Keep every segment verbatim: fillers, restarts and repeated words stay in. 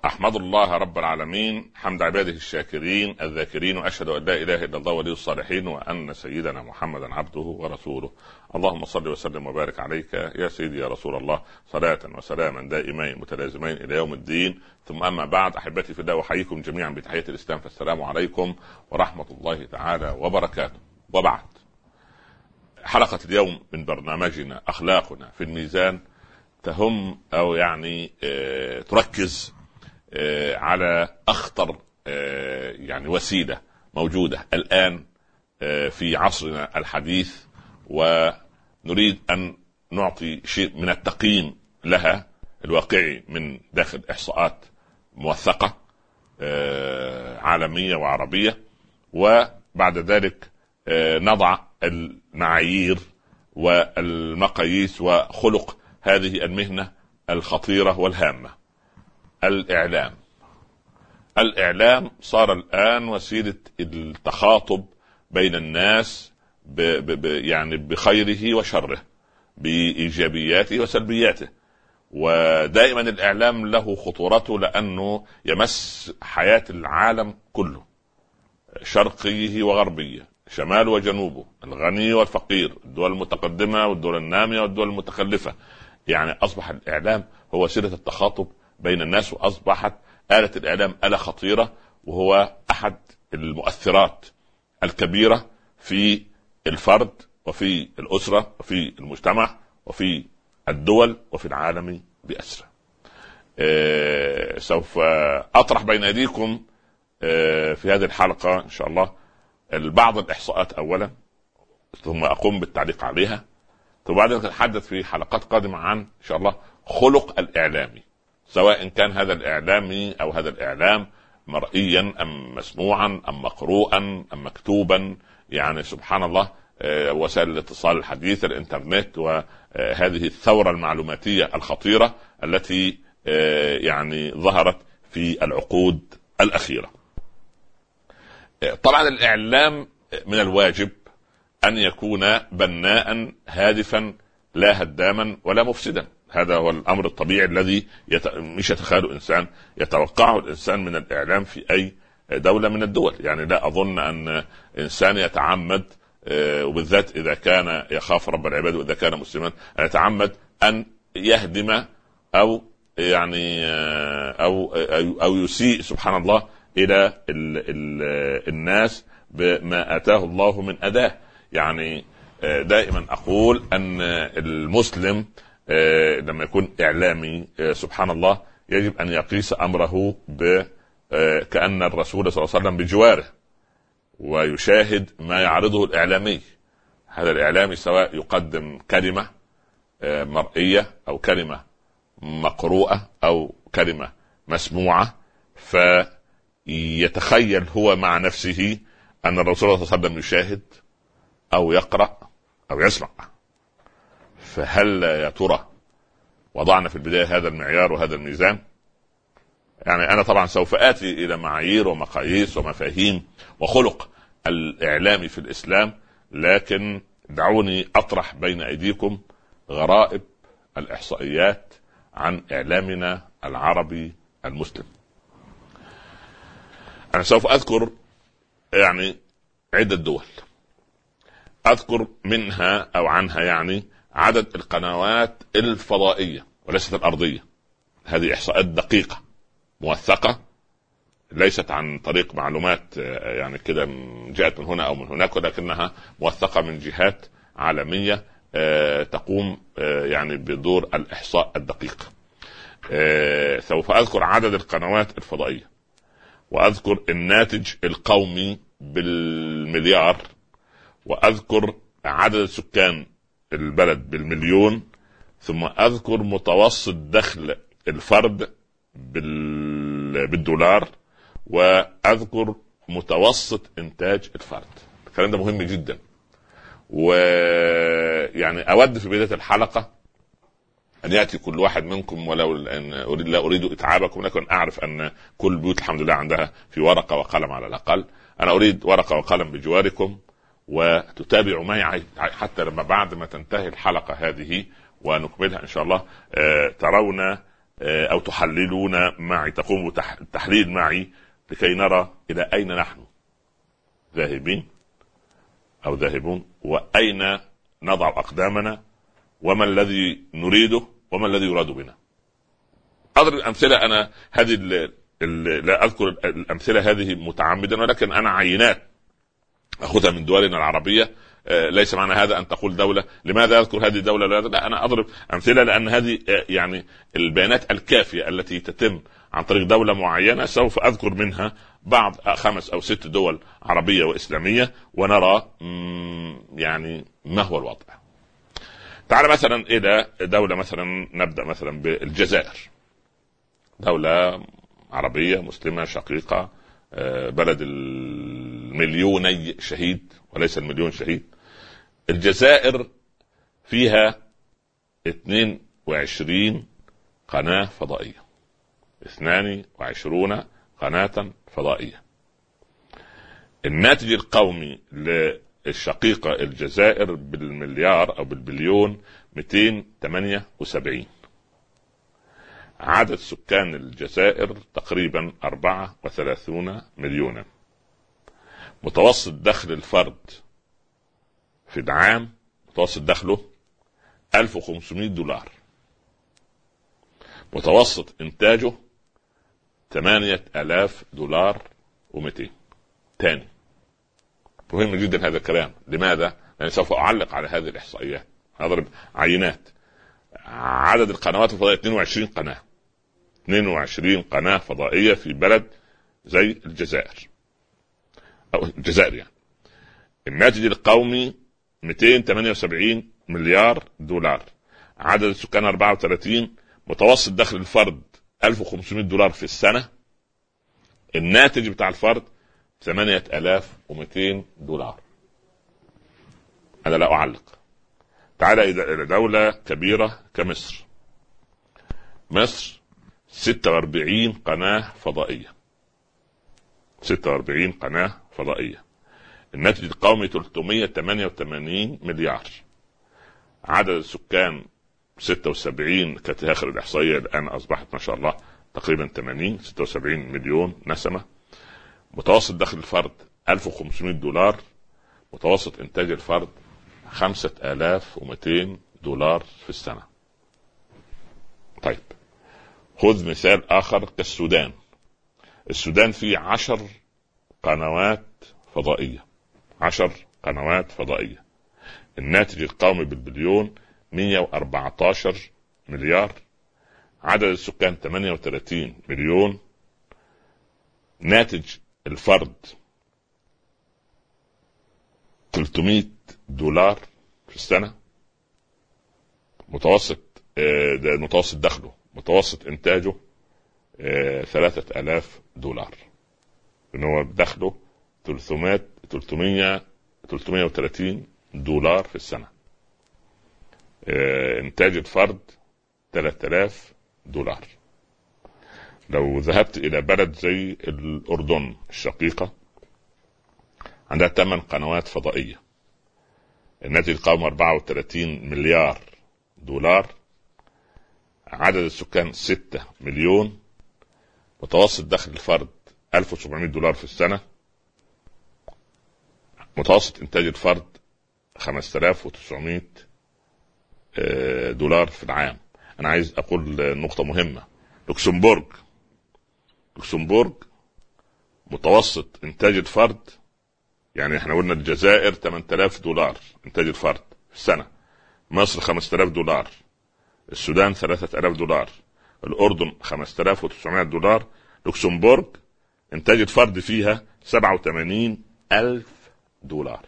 أحمد الله رب العالمين حمد عباده الشاكرين الذاكرين، وأشهد أن لا إله إلا الله ولي الصالحين، وأن سيدنا محمدا عبده ورسوله. اللهم صل وسلم وبارك عليك يا سيدي يا رسول الله، صلاة وسلاما دائمين متلازمين إلى يوم الدين. ثم أما بعد، أحبتي في الله، أحييكم جميعا بتحية الإسلام، فالسلام عليكم ورحمة الله تعالى وبركاته. وبعد، حلقة اليوم من برنامجنا أخلاقنا في الميزان تهم أو يعني اه تركز اه على أخطر اه يعني وسيلة موجودة الآن اه في عصرنا الحديث، ونريد أن نعطي شيء من التقييم لها الواقعي من داخل إحصاءات موثقة اه عالمية وعربية، وبعد ذلك اه نضع المعايير والمقاييس وخلق هذه المهنة الخطيرة والهامة. الإعلام الإعلام صار الآن وسيلة التخاطب بين الناس ب ب ب يعني بخيره وشره، بإيجابياته وسلبياته، ودائما الإعلام له خطورته لأنه يمس حياة العالم كله، شرقيه وغربيه، شمال وجنوبه، الغني والفقير، الدول المتقدمة والدول النامية والدول المتخلفة. يعني أصبح الإعلام هو وسيلة التخاطب بين الناس، وأصبحت آلة الإعلام آلة خطيرة، وهو أحد المؤثرات الكبيرة في الفرد وفي الأسرة وفي المجتمع وفي الدول وفي العالم بأسره. أه سوف أطرح بين أيديكم أه في هذه الحلقة إن شاء الله بعض الإحصاءات أولا، ثم أقوم بالتعليق عليها، ثم بعد ذلك نتحدث في حلقات قادمة عن إن شاء الله خلق الإعلامي، سواء كان هذا الإعلامي أو هذا الإعلام مرئيا أم مسموعا أم مقروءا أم مكتوبا. يعني سبحان الله، وسائل الاتصال الحديثة، الإنترنت، وهذه الثورة المعلوماتية الخطيرة التي يعني ظهرت في العقود الأخيرة. طبعا الإعلام من الواجب أن يكون بناء هادفا لا هداما ولا مفسدا. هذا هو الأمر الطبيعي الذي يت... مش يتخيله إنسان، يتوقعه الإنسان من الإعلام في أي دولة من الدول. يعني لا أظن أن إنسان يتعمد، وبالذات إذا كان يخاف رب العباد وإذا كان مسلما، أن يتعمد أن يهدم أو يعني أو أو يسيء سبحان الله إلى ال ال الناس بما آتاه الله من أداة. يعني دائما أقول أن المسلم لما يكون إعلامي سبحان الله يجب أن يقيس أمره ب كأن الرسول صلى الله عليه وسلم بجواره، ويشاهد ما يعرضه الإعلامي. هذا الإعلامي سواء يقدم كلمة مرئية أو كلمة مقروءة أو كلمة مسموعة، فيتخيل هو مع نفسه أن الرسول صلى الله عليه وسلم يشاهد أو يقرأ أو يسمع. فهل يا ترى وضعنا في البداية هذا المعيار وهذا الميزان؟ يعني أنا طبعا سوف آتي إلى معايير ومقاييس ومفاهيم وخلق الإعلام في الإسلام، لكن دعوني أطرح بين أيديكم غرائب الإحصائيات عن إعلامنا العربي المسلم. أنا سوف أذكر يعني عدة دول، أذكر منها أو عنها يعني عدد القنوات الفضائية وليست الأرضية. هذه إحصاءات دقيقة موثقة، ليست عن طريق معلومات يعني كده جاءت من هنا أو من هناك، ولكنها موثقة من جهات عالمية تقوم يعني بدور الإحصاء الدقيق. سوف أذكر عدد القنوات الفضائية، وأذكر الناتج القومي بالمليار، وأذكر عدد سكان البلد بالمليون، ثم أذكر متوسط دخل الفرد بالدولار، وأذكر متوسط إنتاج الفرد. الكلام ده مهم جدا، ويعني أود في بداية الحلقة أن يأتي كل واحد منكم، ولو أن أريد لا أريد إتعابكم، لكن أعرف أن كل بيوت الحمد لله عندها في ورقة وقلم على الأقل. أنا أريد ورقة وقلم بجواركم، وتتابعوا معي حتى لما بعد ما تنتهي الحلقة هذه ونكملها إن شاء الله ترون أو تحللون معي، تقوموا بتحليل معي لكي نرى إلى أين نحن ذاهبين أو ذاهبون، وأين نضع أقدامنا، وما الذي نريده وما الذي يراد بنا. أضرب أمثلة. أنا هذه ال ال لا أذكر الأمثلة هذه متعمدا، ولكن أنا عينات أخذها من دولنا العربية. ليس معنى هذا أن تقول دولة لماذا أذكر هذه الدولة، لا، أنا أضرب أمثلة لأن هذه يعني البيانات الكافية التي تتم عن طريق دولة معينة. سوف أذكر منها بعض خمس أو ست دول عربية وإسلامية ونرى يعني ما هو الوضع. تعال مثلا إلى دولة، مثلا نبدأ مثلا بالجزائر، دولة عربية مسلمة شقيقة، بلد المليوني شهيد وليس المليون شهيد. الجزائر فيها اثنين وعشرين قناة فضائية، اثنان وعشرون قناة فضائية. الناتج القومي للشقيقة الجزائر بالمليار أو بالبليون مئتين وثمانية وسبعين. عدد سكان الجزائر تقريبا أربعة وثلاثون مليونا. متوسط دخل الفرد في العام، متوسط دخله ألف وخمسمائة دولار. متوسط إنتاجه ثمانية آلاف دولار ومئتين. تاني مهم جدا هذا الكلام. لماذا؟ لأن سوف أعلق على هذه الإحصائيات. أضرب عينات. عدد القنوات الفضائية اثنين وعشرين قناة، اثنين وعشرين قناة فضائية في بلد زي الجزائر أو الجزائر يعني. الناتج القومي مئتين وثمانية وسبعين مليار دولار. عدد السكان أربعة وثلاثين. متوسط دخل الفرد ألف وخمسمائة دولار في السنة. الناتج بتاع الفرد ثمانية آلاف ومئتين دولار. أنا لا أعلق. تعال إلى دولة كبيرة كمصر. مصر ستة وأربعين قناة فضائية، ستة وأربعين قناة فضائية. الناتج القومي ثلاثمائة وثمانية وثمانين مليار. عدد السكان ستة وسبعين، كانت آخر الإحصائية، الآن أصبحت ما شاء الله تقريبا ثمانين ستة وسبعين مليون نسمة. متوسط دخل الفرد ألف وخمسمائة دولار. متوسط إنتاج الفرد خمسة آلاف ومئتين دولار في السنة. طيب خذ مثال آخر كالسودان. السودان فيه عشر قنوات فضائية، عشر قنوات فضائية. الناتج القومي بالبليون مئة وأربعة عشر مليار. عدد السكان ثمانية وثلاثين مليون. ناتج الفرد ثلاثمائة دولار في السنة. متوسط ده متوسط دخله، متوسط إنتاجه ثلاثة آلاف دولار. إنه دخله ثلاثمائة ثلاثمائة ثلاثمائة وثلاثين دولار في السنة. إنتاج الفرد ثلاثة آلاف دولار. لو ذهبت إلى بلد زي الأردن الشقيقة، عندها ثمان قنوات فضائية. الناتج القومي أربعة وثلاثين مليار دولار. عدد السكان ستة مليون. متوسط دخل الفرد ألف وسبعمائة دولار في السنة. متوسط إنتاج الفرد خمسة آلاف وتسعمائة دولار في العام. أنا عايز أقول نقطة مهمة. لوكسمبورغ لوكسمبورغ متوسط إنتاج الفرد، يعني احنا قلنا الجزائر ثمانية آلاف دولار إنتاج الفرد في السنة، مصر خمسة آلاف دولار، السودان ثلاثة آلاف دولار، الأردن خمسة آلاف وتسعمائة دولار، لوكسمبورغ إنتاج الفرد فيها سبعة وثمانين ألف دولار.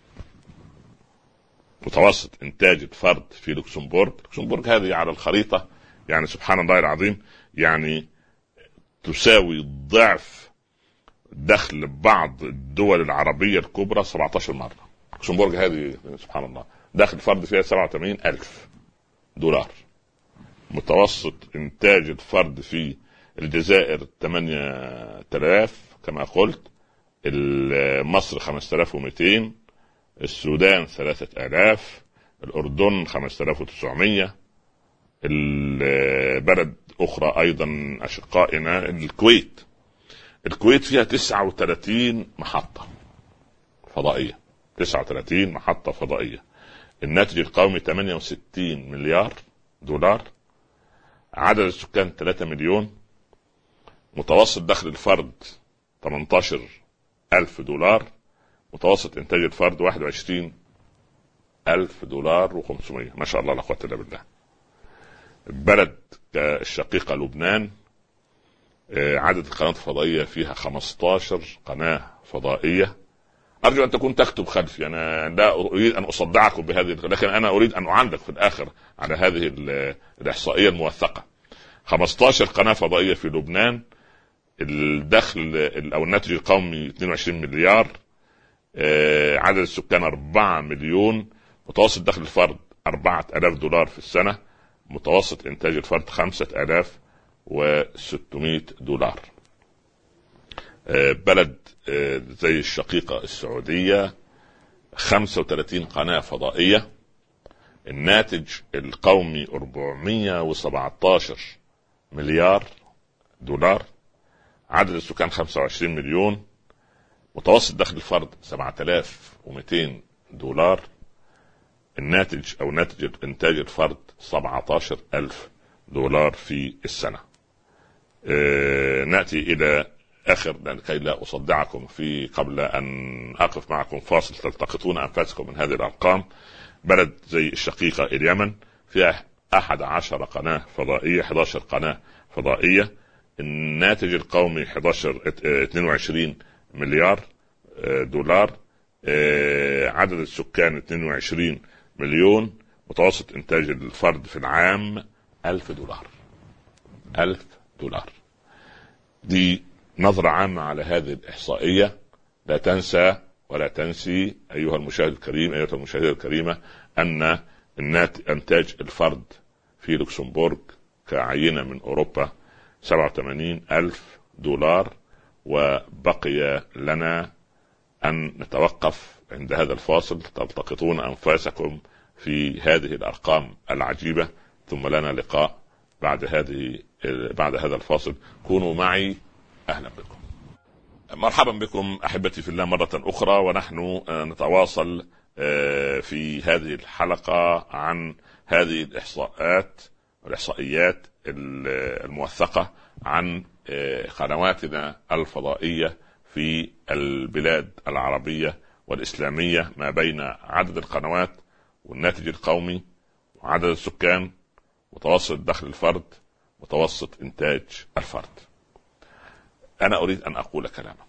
متوسط إنتاج الفرد في لوكسمبورغ. لوكسمبورغ هذه على الخريطة يعني سبحان الله العظيم يعني تساوي ضعف دخل بعض الدول العربية الكبرى سبعة عشر مرة. لوكسمبورغ هذه سبحان الله دخل الفرد فيها سبعة وثمانين ألف دولار. متوسط إنتاج الفرد في الجزائر ثمانية آلاف كما قلت، مصر خمسة آلاف ومئتين، السودان ثلاثة آلاف، الأردن خمسة آلاف وتسعمائة، بلد اخرى ايضا اشقائنا الكويت. الكويت فيها تسعة وثلاثين محطة فضائية، تسعة وثلاثين محطة فضائية. الناتج القومي ثمانية وستين مليار دولار، عدد السكان ثلاثة مليون، متوسط دخل الفرد ثمانية عشر ألف دولار، متوسط انتاج الفرد واحد وعشرين ألف دولار وخمسمائة. ما شاء الله لا قوة الا بالله. بلد الشقيقة لبنان، عدد القنوات الفضائية فيها خمسة عشر قناة فضائية. أرجو أن تكون تكتب خلفي، أنا لا أريد أن أصدعكم بهذه، لكن أنا أريد أن أعلق في الآخر على هذه الإحصائية الموثقة. خمسة عشر قناة فضائية في لبنان، الدخل أو الناتج القومي اثنين وعشرين مليار، عدد السكان أربعة مليون، متوسط دخل الفرد أربعة آلاف دولار في السنة، متوسط إنتاج الفرد خمسة آلاف وستمائة دولار. بلد زي الشقيقة السعودية خمسة وثلاثين قناة فضائية، الناتج القومي أربعمائة وسبعة عشر مليار دولار، عدد السكان خمسة وعشرين مليون، متوسط دخل الفرد سبعة آلاف ومئتين دولار، الناتج أو ناتج إنتاج الفرد سبعة عشر ألف دولار في السنة. اه نأتي إلى آخر لكي لا أصدعكم في قبل أن أقف معكم فاصل تلتقطون أنفاسكم من هذه الأرقام. بلد زي الشقيقة اليمن فيها أحد عشر قناة فضائية، أحد عشر قناة فضائية، الناتج القومي أحد عشر اثنين وعشرين مليار دولار، عدد السكان اثنين وعشرين مليون، متوسط إنتاج الفرد في العام ألف دولار. ألف دولار. دي نظرة عامة على هذه الإحصائية. لا تنسى ولا تنسي أيها المشاهد الكريم، أيها المشاهدة الكريمة، أن إنتاج الفرد في لوكسمبورغ كعينة من أوروبا سبعة وثمانين ألف دولار، وبقي لنا أن نتوقف عند هذا الفاصل. تلتقطون أنفاسكم في هذه الأرقام العجيبة، ثم لنا لقاء بعد هذه بعد هذا الفاصل. كونوا معي. أهلا بكم، مرحبا بكم أحبتي في الله مرة أخرى، ونحن نتواصل في هذه الحلقة عن هذه الإحصاءات والإحصائيات الموثقة عن قنواتنا الفضائية في البلاد العربية والإسلامية، ما بين عدد القنوات والناتج القومي وعدد السكان، متوسط دخل الفرد، متوسط إنتاج الفرد. أنا أريد أن أقول كلاما.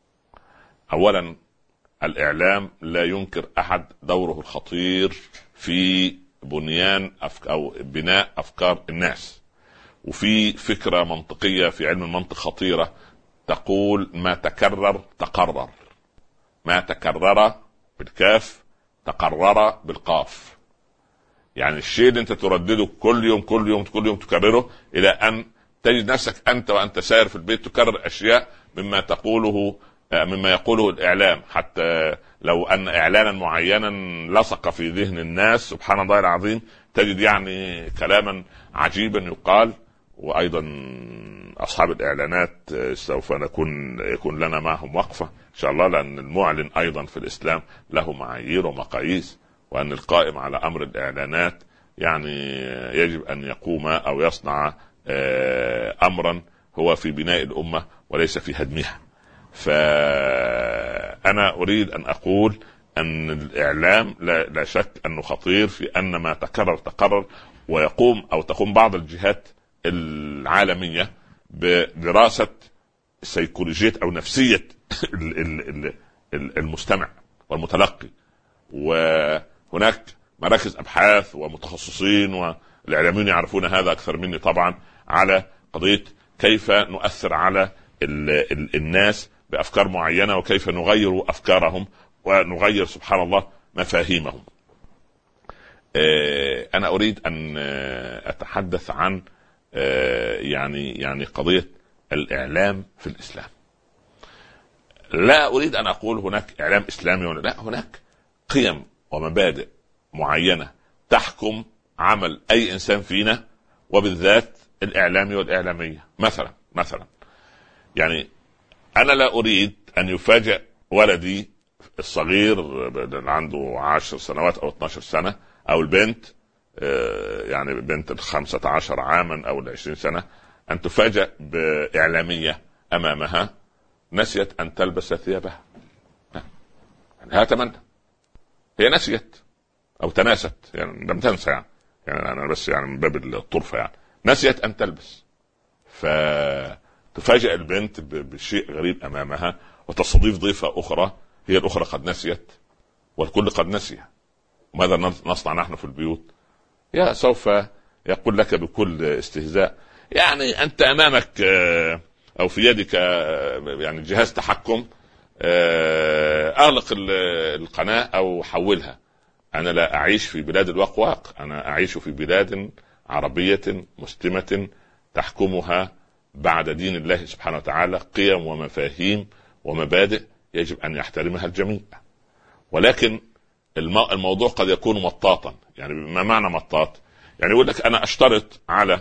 أولا، الإعلام لا ينكر أحد دوره الخطير في بنيان أفك أو بناء أفكار الناس، وفي فكرة منطقية في علم المنطق خطيرة تقول ما تكرر تقرر، ما تكرر بالكاف تقرر بالقاف. يعني الشيء اللي انت تردده كل يوم كل يوم كل يوم تكرره إلى أن تجد نفسك أنت وأنت سائر في البيت تكرر أشياء مما تقوله مما يقوله الإعلام، حتى لو أن إعلانا معينا لصق في ذهن الناس سبحان الله العظيم تجد يعني كلاما عجيبا يقال. وأيضا أصحاب الإعلانات سوف نكون يكون لنا معهم وقفة إن شاء الله، لأن المعلن أيضا في الإسلام له معايير ومقاييس، وأن القائم على أمر الإعلانات يعني يجب أن يقوم أو يصنع أمرا هو في بناء الأمة وليس في هدمها. فأنا أريد أن أقول أن الإعلام لا, لا شك أنه خطير في أن ما تكرر تقرر، ويقوم أو تقوم بعض الجهات العالمية بدراسة سيكولوجية أو نفسية المستمع والمتلقي، وهناك مراكز أبحاث ومتخصصين والإعلاميين يعرفون هذا أكثر مني طبعا على قضية كيف نؤثر على ال ال الناس بأفكار معينة، وكيف نغير أفكارهم ونغير سبحان الله مفاهيمهم. أنا أريد أن أتحدث عن يعني يعني قضية الإعلام في الإسلام. لا أريد أن أقول هناك إعلام إسلامي ولا لا، هناك قيم ومبادئ معينة تحكم عمل أي إنسان فينا وبالذات الإعلامي والإعلامية. مثلا مثلا يعني أنا لا أريد أن يفاجأ ولدي الصغير اللي عنده عشر سنوات أو اثناشر سنة، أو البنت يعني بنت الخمسة عشر عاما أو العشرين سنة، أن تفاجأ بإعلامية أمامها نسيت أن تلبس ثيابها. يعني أتمنى هي نسيت أو تناست، يعني لم تنسى، يعني, يعني أنا بس يعني من باب الطرفة، يعني نسيت أن تلبس، فتفاجأ البنت بشيء غريب أمامها وتستضيف ضيفة أخرى هي الأخرى قد نسيت والكل قد نسي. ماذا نصنع نحن في البيوت؟ يا سوف يقول لك بكل استهزاء يعني أنت أمامك أو في يدك يعني جهاز تحكم، أغلق القناة أو حولها. أنا لا أعيش في بلاد الوقواق، أنا أعيش في بلاد عربية مسلمة تحكمها بعد دين الله سبحانه وتعالى قيم ومفاهيم ومبادئ يجب أن يحترمها الجميع. ولكن الموضوع قد يكون مطاطا. يعني ما معنى مطاط؟ يعني يقول لك أنا أشترط على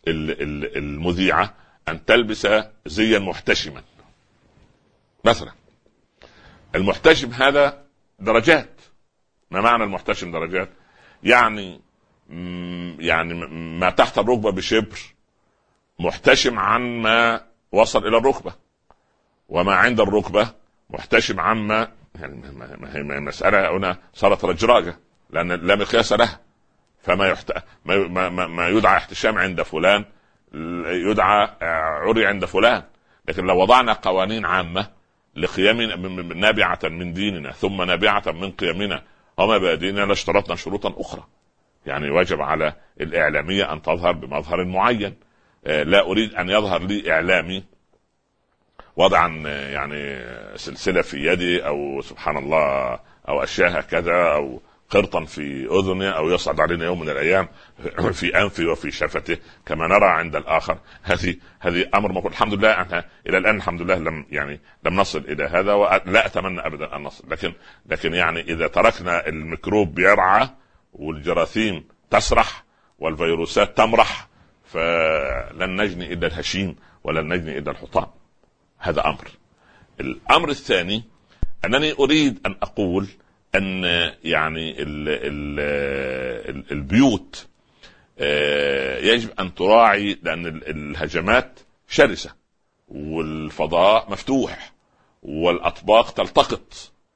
المذيعة أن تلبس زيا محتشما مثلا. المحتشم هذا درجات. ما معنى المحتشم درجات؟ يعني يعني ما تحت الركبة بشبر محتشم عن ما وصل إلى الركبة، وما عند الركبة محتشم عما، يعني ما هي مسألة هنا صارت رجراجة لأن لا مقياس لها. فما يحت... ما... ما... ما يدعى احتشام عند فلان يدعى عري عند فلان. لكن لو وضعنا قوانين عامة لقيمنا نابعة من ديننا ثم نابعة من قيمنا ومبادئنا لاشترطنا شروطا أخرى. يعني واجب على الإعلامية أن تظهر بمظهر معين. لا أريد أن يظهر لي إعلامي وضعا يعني سلسلة في يدي أو سبحان الله أو أشياء كذا أو قرطا في أذنه أو يصعد علينا يوم من الأيام في أنفه وفي شفته كما نرى عند الآخر. هذه هذه أمر مقول. الحمد لله أنها إلى الآن الحمد لله لم يعني لم نصل إلى هذا، ولا أتمنى أبدا أن نصل. لكن لكن يعني إذا تركنا الميكروب يرعى والجراثيم تسرح والفيروسات تمرح فلن نجني إلا الهشيم ولن نجني إلا الحطام. هذا أمر. الأمر الثاني أنني أريد أن أقول أن يعني ال ال ال البيوت يجب أن تراعي، لأن الهجمات شرسة والفضاء مفتوح والأطباق تلتقط.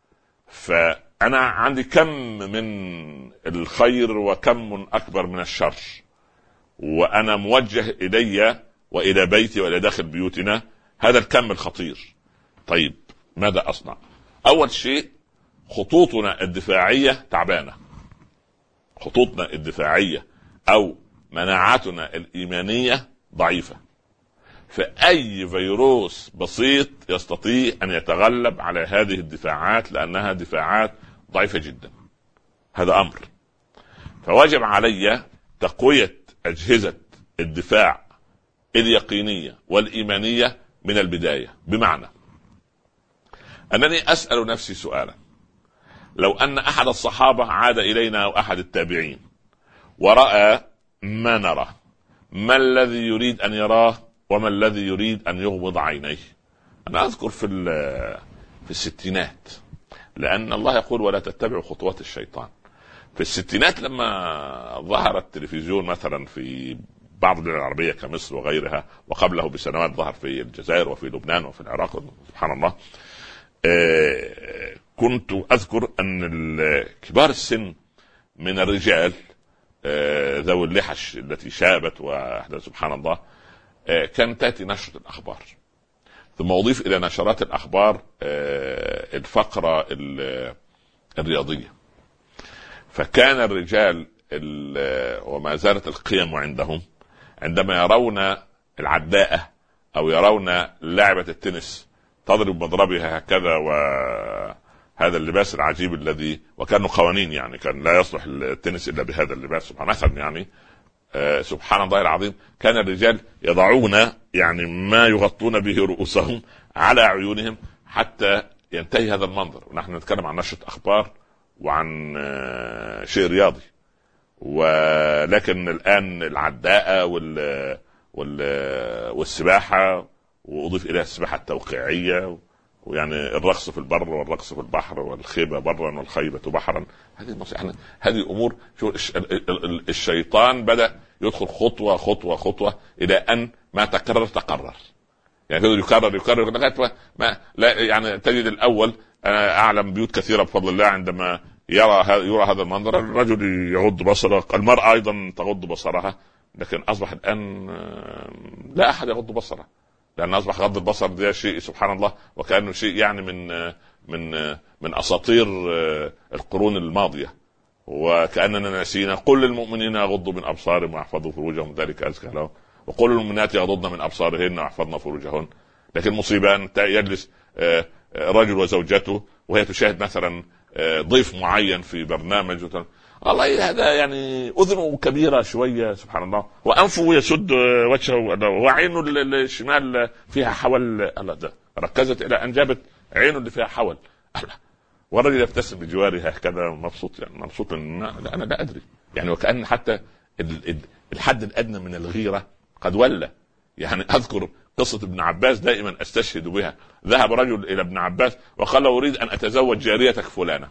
فأنا عندي كم من الخير وكم أكبر من الشر، وأنا موجه إلي وإلى بيتي وإلى داخل بيوتنا هذا الكم الخطير. طيب ماذا أصنع؟ أول شيء خطوطنا الدفاعية تعبانة. خطوطنا الدفاعية أو مناعتنا الإيمانية ضعيفة، فأي فيروس بسيط يستطيع أن يتغلب على هذه الدفاعات لأنها دفاعات ضعيفة جدا. هذا أمر. فواجب علي تقوية أجهزة الدفاع اليقينية والإيمانية من البداية، بمعنى أنني أسأل نفسي سؤالا: لو أن أحد الصحابة عاد إلينا أو أحد التابعين ورأى ما نرى، ما الذي يريد أن يراه وما الذي يريد أن يغمض عينيه؟ أنا أذكر في في الستينات، لأن الله يقول ولا تتبعوا خطوات الشيطان. في الستينات لما ظهر التلفزيون مثلا في بعض الدول العربية كمصر وغيرها، وقبله بسنوات ظهر في الجزائر وفي لبنان وفي العراق سبحان الله، كنت أذكر أن كبار السن من الرجال ذوي اللحش التي شابت وأحدث سبحان الله كانت تأتي نشرة الأخبار، ثم أضيف إلى نشرات الأخبار الفقرة الرياضية. فكان الرجال وما زالت القيم عندهم عندما يرون العداءة أو يرون لاعبة التنس تضرب مضربها هكذا وهذا اللباس العجيب الذي وكانوا قوانين، يعني كان لا يصلح التنس إلا بهذا اللباس سبحان مثلا يعني آه سبحان الله العظيم، كان الرجال يضعون يعني ما يغطون به رؤوسهم على عيونهم حتى ينتهي هذا المنظر. ونحن نتكلم عن نشرة أخبار وعن آه شيء رياضي، ولكن الآن العداءة وال... وال... والسباحة، وأضيف إليها السباحة التوقيعية، ويعني الرقص في البر والرقص في البحر، والخيبة برا والخيبة بحرا. هذه يعني هذه أمور، شو الشيطان بدأ يدخل خطوة خطوة خطوة إلى أن ما تكرر تقرر، يعني يكرر يكرر لغاية ما لا يعني تجد الأول. أنا أعلم بيوت كثيرة بفضل الله عندما يرى يرى هذا المنظر الرجل يغض بصره، المرأة أيضا تغض بصرها، لكن أصبح الآن لا أحد يغض بصره، لأن أصبح غض البصر ده شيء سبحان الله وكأنه شيء يعني من من من أساطير القرون الماضية، وكأننا نسينا. قل للمؤمنين يغضوا من أبصارهم ويحفظوا فروجهم ذلك أزكى لهم، وقل للمؤمنات يغضضن من أبصارهن ويحفظن فروجهن. لكن مصيبة أن يجلس رجل وزوجته وهي تشاهد مثلا ضيف معين في برنامج، والله هذا يعني أذنه كبيرة شوية سبحان الله، وأنفه يسد وجهه، وعينه الشمال فيها حول. الله ده ركزت إلى أن جابت عينه اللي فيها حول. الله، والرجل يبتسم بجواره هكذا مبسوط، يعني مبسوط إن أنا لا أدري يعني، وكأن حتى الحد الأدنى من الغيرة قد ولى. يعني أذكر قصة ابن عباس دائما أستشهد بها. ذهب رجل إلى ابن عباس وقال له أريد أن أتزوج جاريتك فلانة.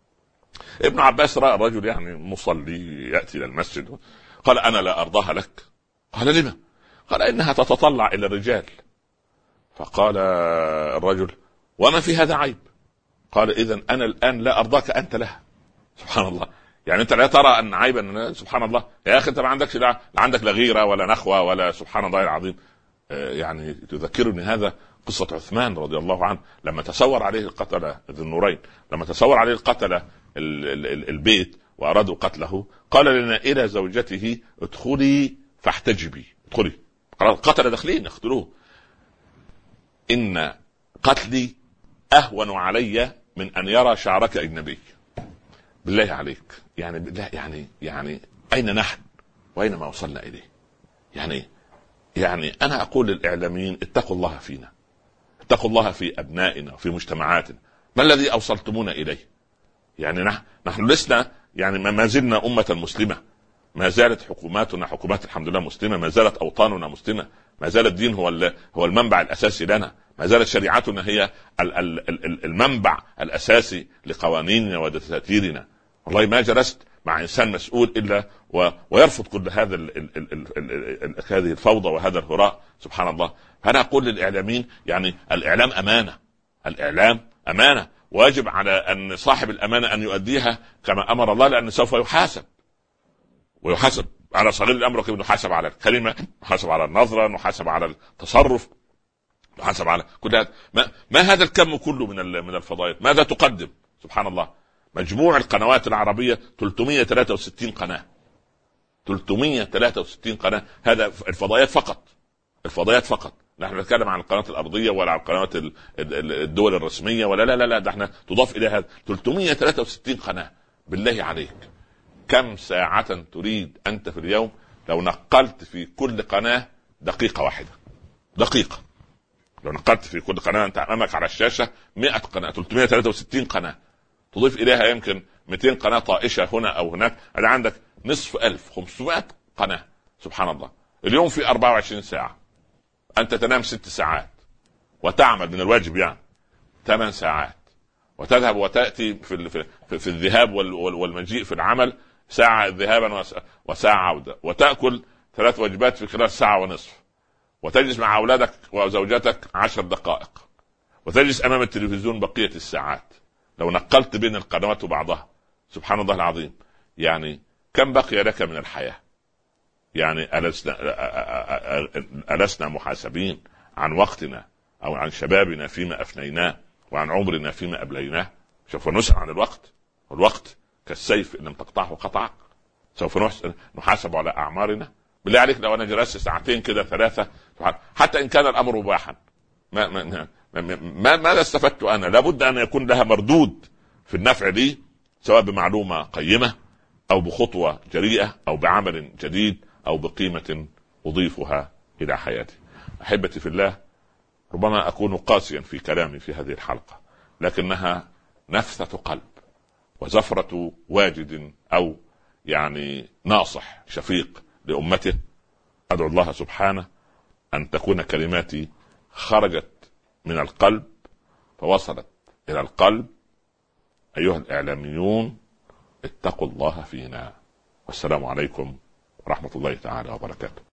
ابن عباس رأى الرجل يعني مصلي يأتي إلى المسجد، قال أنا لا أرضاها لك. قال لما؟ قال إنها تتطلع إلى الرجال. فقال الرجل وما في هذا عيب؟ قال إذن أنا الآن لا أرضاك أنت لها. سبحان الله، يعني أنت لا ترى أن عيبا؟ سبحان الله يا أخي، أنت ما عندكش لا عندك لا غيرة ولا نخوة ولا سبحان الله العظيم. يعني تذكرني هذا قصة عثمان رضي الله عنه لما تسور عليه القتلة ذو النورين، لما تسور عليه القتلة البيت وأرادوا قتله، قال لنا إلى زوجته ادخلي فاحتجبي، ادخلي. قتل داخلين يقتلوه، إن قتلي أهون علي من أن يرى شعرك أجنبي. بالله عليك يعني بالله يعني يعني أين نحن وأين ما وصلنا إليه؟ يعني يعني أنا أقول للإعلاميين اتقوا الله فينا، اتقوا الله في أبنائنا وفي مجتمعاتنا. ما الذي أوصلتمونا إليه؟ يعني نحن نحن لسنا يعني ما زلنا أمة مسلمة، ما زالت حكوماتنا حكومات الحمد لله مسلمة، ما زالت أوطاننا مسلمة، ما زال الدين هو هو المنبع الأساسي لنا، ما زالت شريعتنا هي المنبع الأساسي لقوانيننا ودساتيرنا. والله ما جلست مع إنسان مسؤول إلا ويرفض كل هذا ال ال ال ال ال هذه الفوضى وهذا الهراء سبحان الله. فأنا أقول للإعلاميين يعني الإعلام أمانة، الإعلام أمانة، واجب على أن صاحب الأمانة أن يؤديها كما أمر الله، لأن سوف يحاسب، ويحاسب على صغير الأمر وكبير، نحاسب على الكلمة، نحاسب على النظرة، نحاسب على التصرف، نحاسب على كل هذا. ما, ما هذا الكم كله من من الفضائيات؟ ماذا تقدم؟ سبحان الله. مجموع القنوات العربية ثلاثمائة وثلاثة وستين قناة، ثلاثمائة وثلاثة وستين قناة. هذا الفضائيات فقط، الفضائيات فقط. نحن نتكلم عن القنوات الأرضية ولا عن قنوات الدول الرسمية ولا لا لا لا، ده احنا تضاف إلى هذا ثلاثمائة وثلاثة وستين قناة. بالله عليك كم ساعة تريد أنت في اليوم لو نقلت في كل قناة دقيقة واحدة؟ دقيقة لو نقلت في كل قناة، أنت أمامك على الشاشة مئة قناة، ثلاثمائة وثلاثة وستين قناة، تضيف إليها يمكن مئتين قناة طائشة هنا أو هناك، هذا عندك نصف ألف وخمسمائة قناة. سبحان الله. اليوم في أربعة وعشرين ساعة، أنت تنام ست ساعات وتعمل من الواجب يعني ثمان ساعات، وتذهب وتأتي في في, في الذهاب والمجيء في العمل ساعة ذهابا وساعة عودة، وتأكل ثلاث وجبات في خلال ساعة ونصف، وتجلس مع أولادك وزوجتك عشر دقائق، وتجلس أمام التلفزيون بقية الساعات. لو نقلت بين القنوات وبعضها سبحان الله العظيم يعني كم بقي لك من الحياة؟ يعني ألسنا, ألسنا محاسبين عن وقتنا أو عن شبابنا فيما أفنيناه وعن عمرنا فيما أبليناه؟ سوف نسأل عن الوقت، والوقت كالسيف إن لم تقطعه قطعك. سوف نحاسب على أعمارنا. بالله عليك لو أنا جلست ساعتين كده ثلاثة حتى إن كان الأمر مباحا، ما ما ما ماذا استفدت أنا؟ لابد أن يكون لها مردود في النفع لي، سواء بمعلومة قيمة أو بخطوة جريئة أو بعمل جديد أو بقيمة أضيفها إلى حياتي. أحبتي في الله، ربما أكون قاسيا في كلامي في هذه الحلقة، لكنها نفثة قلب وزفرة واجد أو يعني ناصح شفيق لأمته، أدعو الله سبحانه أن تكون كلماتي خرجت من القلب فوصلت إلى القلب. أيها الإعلاميون اتقوا الله فينا، والسلام عليكم ورحمة الله تعالى وبركاته.